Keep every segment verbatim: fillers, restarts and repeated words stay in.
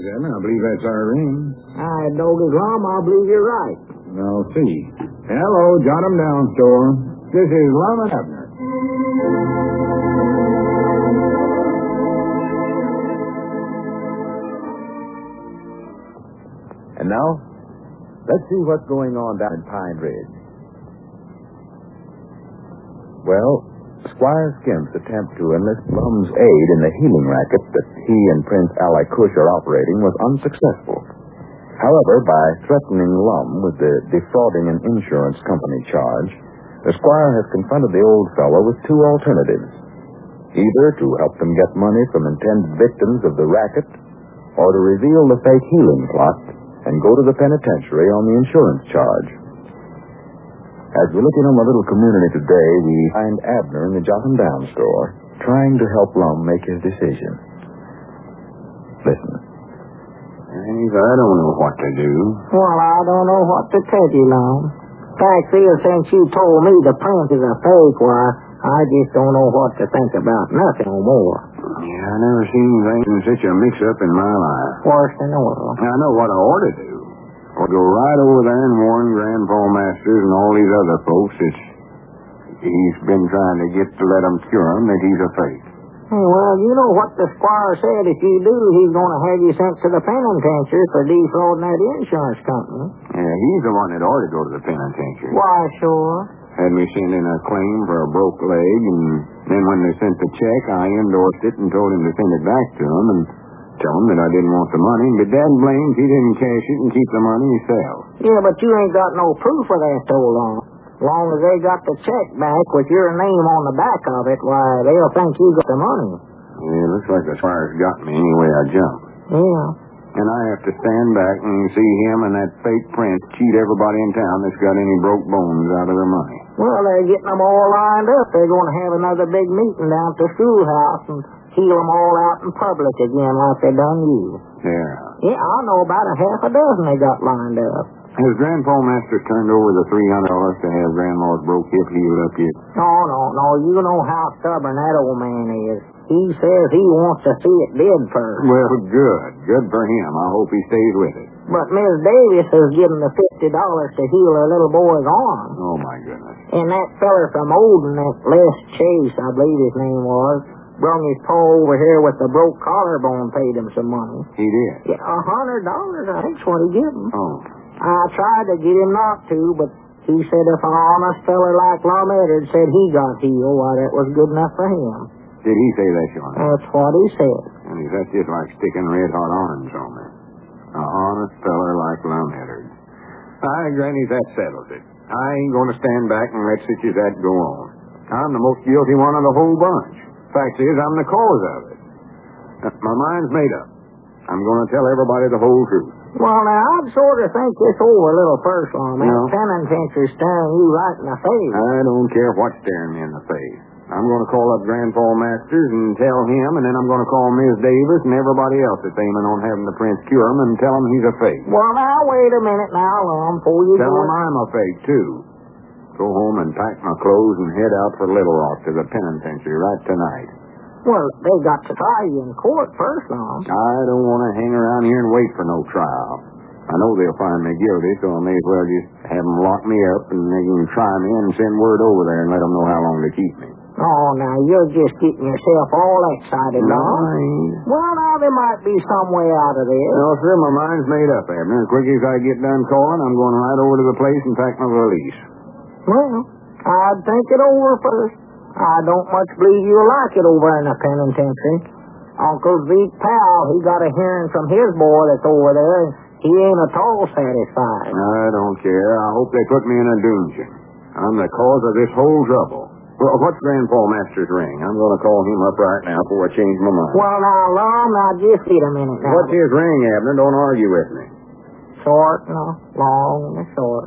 Abner. I believe that's our ring. I dog is Lum. I believe you're right. I'll see. Hello, jot 'em down, store. This is Lum and Abner. And now, let's see what's going on down in Pine Ridge. Well, Squire Skimp's attempt to enlist Lum's aid in the healing racket that he and Prince Ali Cush are operating was unsuccessful. However, by threatening Lum with the defrauding an insurance company charge, the Squire has confronted the old fellow with two alternatives. Either to help them get money from intended victims of the racket, or to reveal the fake healing plot and go to the penitentiary on the insurance charge. As we look in on the little community today, we find Abner in the Jot 'em Down store, trying to help Lum make his decision. Listen. Eve, I don't know what to do. Well, I don't know what to tell you, Lum. Fact is, since you told me the prince is a fake, why, I just don't know what to think about nothing no more. Yeah, I never seen things in such a mix-up in my life. Worse than the world. I know what I ought to do. I'll go right over there and warn Grandpa Masters and all these other folks that he's been trying to get to let them cure him that he's a fake. Well, you know what the squire said. If you do, he's going to have you sent to the penitentiary for defrauding that insurance company. Yeah, he's the one that ought to go to the penitentiary. Why, sure. Had me send in a claim for a broke leg, and then when they sent the check, I endorsed it and told him to send it back to him and tell him that I didn't want the money. But Dad blames he didn't cash it and keep the money himself. Yeah, but you ain't got no proof of that, though, Long. As long as they got the check back with your name on the back of it, why, they'll think you got the money. Yeah, looks like the squire's got me any way I jump. Yeah. And I have to stand back and see him and that fake prince cheat everybody in town that's got any broke bones out of their money. Well, they're getting them all lined up. They're going to have another big meeting down at the schoolhouse and heal them all out in public again like they done you. Yeah. Yeah, I know about a half a dozen they got lined up. Has Grandpa Masters turned over the three hundred dollars to have Grandma's broke hip healed up yet? No, no, no. You know how stubborn that old man is. He says he wants to see it did first. Well, good. Good for him. I hope he stays with it. But Miss Davis has given the fifty dollars to heal her little boy's arm. Oh, my goodness. And that feller from Olden, that Les Chase, I believe his name was, brung his paw over here with the broke collarbone, paid him some money. He did? Yeah, a hundred dollars, I think's what he gave him. Oh. I tried to get him not to, but he said if an honest feller like Lum Eddard said he got healed, why, that was good enough for him. Did he say that, Sean? That's what he said. And is that just like sticking red-hot irons on me? An honest feller like Lum Eddard. Aye, Granny, that settles it. I ain't going to stand back and let such as that go on. I'm the most guilty one of the whole bunch. Fact is, I'm the cause of it. My mind's made up. I'm going to tell everybody the whole truth. Well, now, I'd sort of think this over a little first, Lum. That No. penitentiary staring you right in the face. I don't care what's staring me in the face. I'm going to call up Grandpa Masters and tell him, and then I'm going to call Miss Davis and everybody else that's aiming on having the prince cure him and tell him he's a fake. Well, now, wait a minute now, Lum, before you Tell go... him I'm a fake, too. Go home and pack my clothes and head out for Little Rock to the penitentiary right tonight. Well, they got to try you in court first, Lum. I don't want to hang around here and wait for no trial. I know they'll find me guilty, so I may as well just have them lock me up and they can try me and send word over there and let them know how long to keep me. Oh, now, you're just getting yourself all excited, No, Lum. I ain't. Well, now, there might be some way out of this. No, sir, my mind's made up, Abner. As quick as I get done calling, I'm going right over to the place and pack my valise. Well, I'd think it over first. I don't much believe you'll like it over in the penitentiary. Uncle Zeke Powell, he got a hearing from his boy that's over there, and he ain't at all satisfied. I don't care. I hope they put me in a dungeon. I'm the cause of this whole trouble. Well, what's Grandpa Masters' ring? I'm going to call him up right now before I change my mind. Well, now, Lum, now, just wait a minute now. What's his ring, Abner? Don't argue with me. Short, no, long, and short.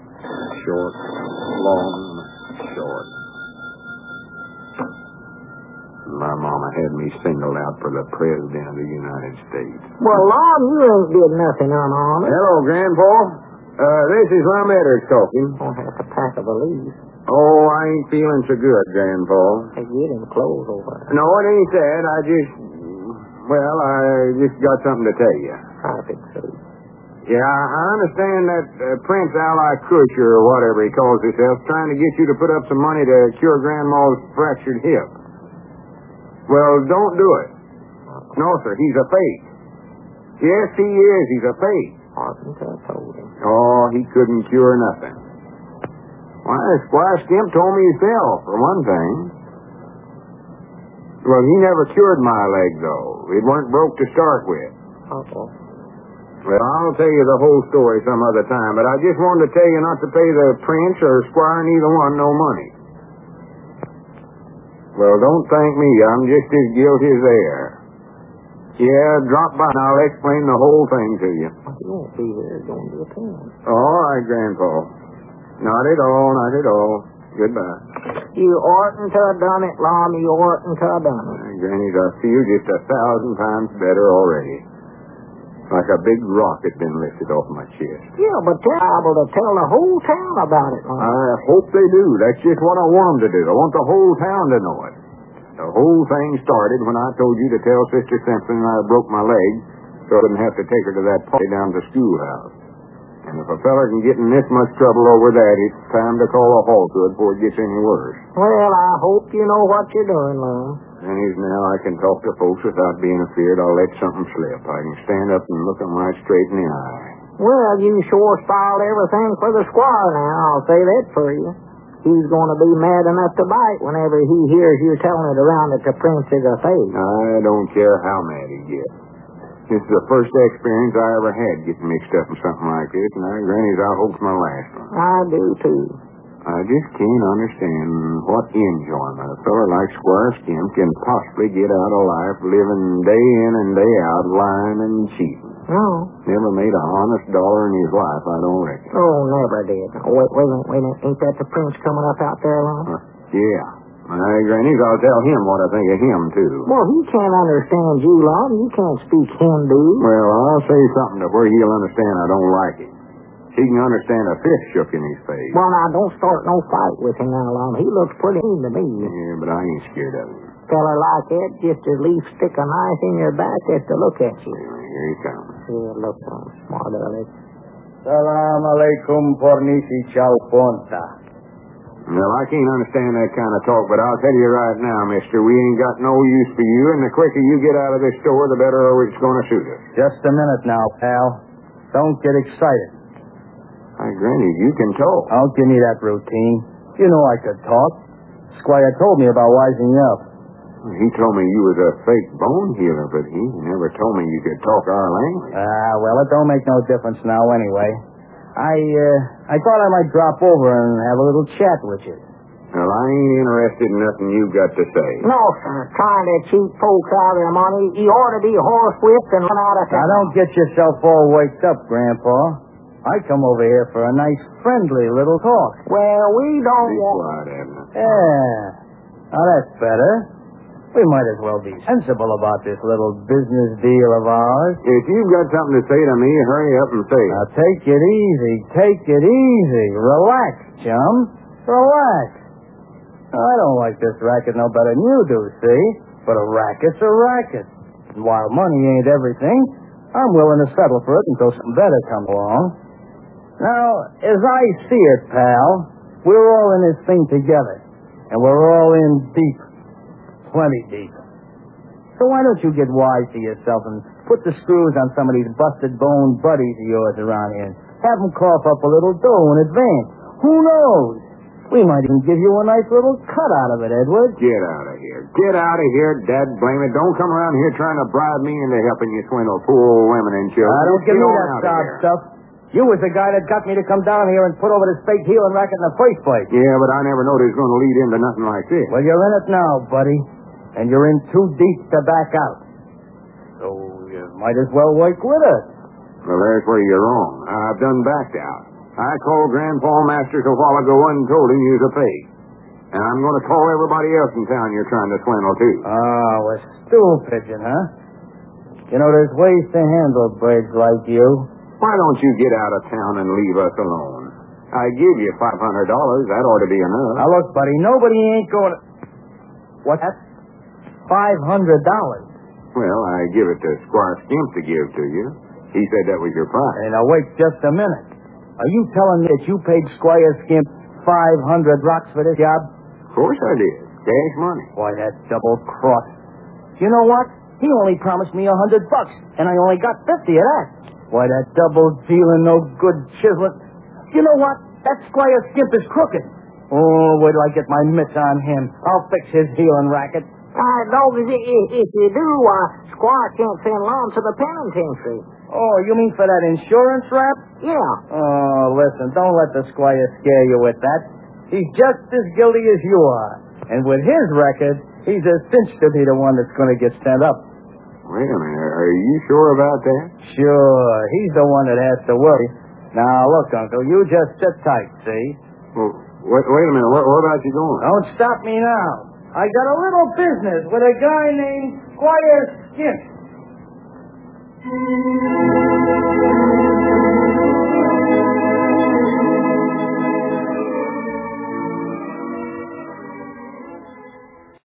Short, long, short. My mama had me singled out for the President of the United States. Well, Lum, you ain't did nothing unhonest. Hello, Grandpa. Uh, this is Lum Eddard talking. I'll have to pack a valise. Oh, I ain't feeling so good, Grandpa. To get him clothes over. No, it ain't that. I just... Well, I just got something to tell you. I think so. Yeah, I understand that uh, Prince Ali Kush, or whatever he calls himself, trying to get you to put up some money to cure Grandma's fractured hip. Well, don't do it. No, sir, he's a fake. Yes, he is. He's a fake. Wasn't I told him? Oh, he couldn't cure nothing. Why, Squire Skimp told me himself, for one thing. Well, he never cured my leg, though. It weren't broke to start with. Uh-oh. Well, I'll tell you the whole story some other time, but I just wanted to tell you not to pay the Prince or Squire, neither one, no money. Well, don't thank me. I'm just as guilty as they are. Yeah, drop by and I'll explain the whole thing to you. He won't be here. He's going to the town. All right, Grandpa. Not at all, not at all. Goodbye. You oughtn't to have done it, Lom. You oughtn't to have done it. Uh, Granny, I feel just a thousand times better already. Like a big rock had been lifted off my chest. Yeah, but they're liable to tell the whole town about it, Lom. I hope they do. That's just what I want them to do. I want the whole town to know it. The whole thing started when I told you to tell Sister Simpson I broke my leg so I didn't have to take her to that party down to the schoolhouse. And if a feller can get in this much trouble over that, it's time to call a halt to it before it gets any worse. Well, I hope you know what you're doing, Lom. And as now I can talk to folks without being afeard I'll let something slip. I can stand up and look them right straight in the eye. Well, you sure spoiled everything for the squire now. I'll say that for you. He's going to be mad enough to bite whenever he hears you telling it around that the Prince is a fake. I don't care how mad he gets. This is the first experience I ever had getting mixed up in something like this, and I, Granny's, I hope's my last one. I do, too. I just can't understand what enjoyment a feller like Squire Skimp can possibly get out of life living day in and day out lying and cheating. No. Never made a honest dollar in his life, I don't reckon. Oh, never did. Oh, wait, wait a minute, wait a minute. Ain't that the Prince coming up out there, Lom? Uh, yeah. My Granny's, I'll tell him what I think of him, too. Well, he can't understand you, Lom. You can't speak Hindu. Well, I'll say something to where he'll understand I don't like him. He can understand a fist shook in his face. Well, now, don't start no fight with him now, Lom. He looks pretty mean to me. Yeah, but I ain't scared of him. Feller like that just as leaf stick a knife in your back as to look at you. Here he comes. Yeah, look on smart aleck. Salam alaikum pornisi chow ponta. Well, I can't understand that kind of talk, but I'll tell you right now, mister, we ain't got no use for you, and the quicker you get out of this store, the better it's going to suit us. Just a minute now, pal. Don't get excited. Hi, Granny, you can talk. Don't give me that routine. You know I could talk. Squire told me about wising up. He told me you was a fake bone healer, but he never told me you could talk our language. Ah, well, it don't make no difference now anyway. I, uh, I thought I might drop over and have a little chat with you. Well, I ain't interested in nothing you've got to say. No, sir. Trying to cheat folks out of their money. You ought to be horsewhipped and run out of town. Now, don't get yourself all waked up, Grandpa. I come over here for a nice, friendly little talk. Well, we don't Be want... quiet, Abner. Yeah. Now, that's better. We might as well be sensible about this little business deal of ours. If you've got something to say to me, hurry up and say it. Now, take it easy. Take it easy. Relax, chum. Relax. Now, I don't like this racket no better than you do, see? But a racket's a racket. And while money ain't everything, I'm willing to settle for it until something better comes along. Now, as I see it, pal, we're all in this thing together. And we're all in deep. Plenty deep. So why don't you get wise to yourself and put the screws on some of these busted bone buddies of yours around here and have them cough up a little dough in advance. Who knows? We might even give you a nice little cut out of it, Edward. Get out of here. Get out of here, Dad blame it. Don't come around here trying to bribe me into helping you swindle poor old women and children. Now, don't give Get me on that out of sob here. stuff. You was the guy that got me to come down here and put over this fake healing racket in the first place. Yeah, but I never knowed it was going to lead into nothing like this. Well, you're in it now, buddy. And you're in too deep to back out. So you might as well work with us. Well, there's where you're wrong. I've done backed out. I called Grandpa Masters a while ago and told him you was a fake. And I'm going to call everybody else in town you're trying to swindle, too. Oh, a stool pigeon, huh? You know, there's ways to handle birds like you. Why don't you get out of town and leave us alone? I give you five hundred dollars. That ought to be enough. Now, look, buddy, nobody ain't going to... What's that? five hundred dollars. Well, I give it to Squire Skimp to give to you. He said that was your price. Hey, now wait just a minute. Are you telling me that you paid Squire Skimp five hundred rocks for this job? Of course I did. Cash money. Why, that double cross. You know what? He only promised me a hundred bucks, and I only got fifty of that. Why, that double dealing, no good chiseling. You know what? That Squire Skimp is crooked. Oh, wait till I get my mitts on him. I'll fix his healing racket. Uh, dog, if, if you do, uh, Squire can't send Lum to the penitentiary. Oh, you mean for that insurance rap? Yeah. Oh, listen, don't let the Squire scare you with that. He's just as guilty as you are. And with his record, he's a cinch to be the one that's going to get sent up. Wait a minute. Are you sure about that? Sure. He's the one that has to worry. Now, look, Uncle, you just sit tight, see? Well, wait, wait a minute. Where, where about you going? Don't stop me now. I got a little business with a guy named Squire Skimp.